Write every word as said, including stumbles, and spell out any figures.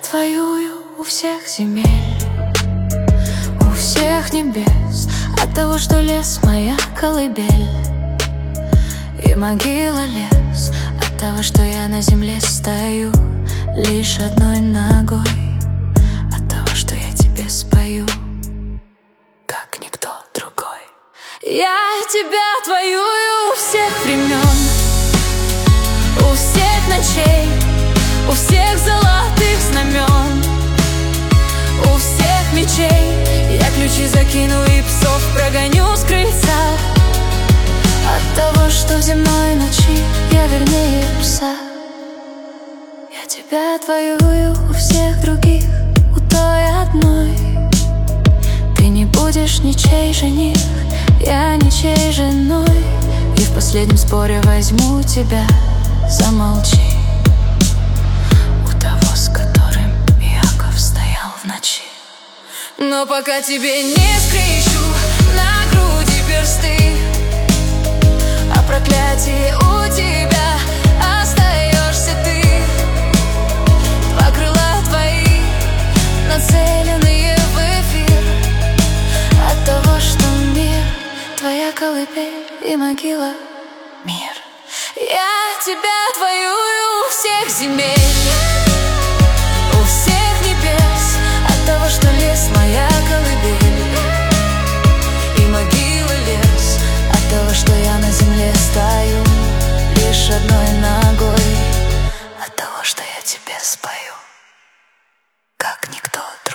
отвоюю у всех земель, у всех небес, от того, что лес моя колыбель, и могила лес от того, что я на земле стою лишь одной ногой, от того, что я тебе спою, как никто другой. Я тебя отвоюю у всех времен, у всех ночей, у всех золотых знамен, у всех мечей. Я ключи закину и псов прогоню с крыльца, от того, что в земной ночи я вернее пса. Я тебя отвоюю у всех других, у той одной. Ты не будешь ничей жених, я ничей женой. И в последнем споре возьму тебя, замолчи, у того, с которым Иаков стоял в ночи. Но пока тебе не скрещу на груди персты, а проклятие у тебя остаешься ты. Два крыла твои, нацеленные в эфир, от того, что мир твоя колыбель и могила мир. Я тебя отвоюю у всех земель, у всех небес, от того, что лес моя колыбель и могила лес, от того, что я на земле стою лишь одной ногой, от того, что я тебе спою, как никто другой.